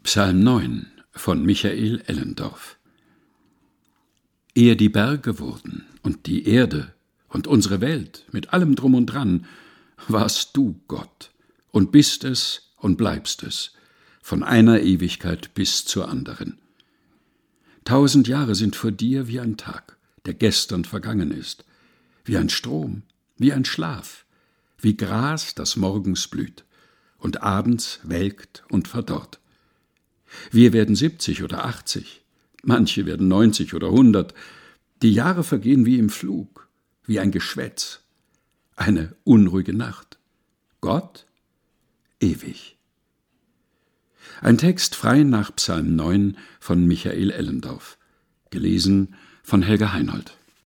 Psalm 9 von Michael Ellendorf. Ehe die Berge wurden und die Erde und unsere Welt mit allem Drum und Dran, warst du Gott und bist es und bleibst es, von einer Ewigkeit bis zur anderen. 1000 Jahre sind vor dir wie ein Tag, der gestern vergangen ist, wie ein Strom, wie ein Schlaf, wie Gras, das morgens blüht und abends welkt und verdorrt. Wir werden 70 oder 80, manche werden 90 oder 100. Die Jahre vergehen wie im Flug, wie ein Geschwätz. Eine unruhige Nacht. Gott ewig. Ein Text frei nach Psalm 9 von Michael Ellendorf. Gelesen von Helga Heinold.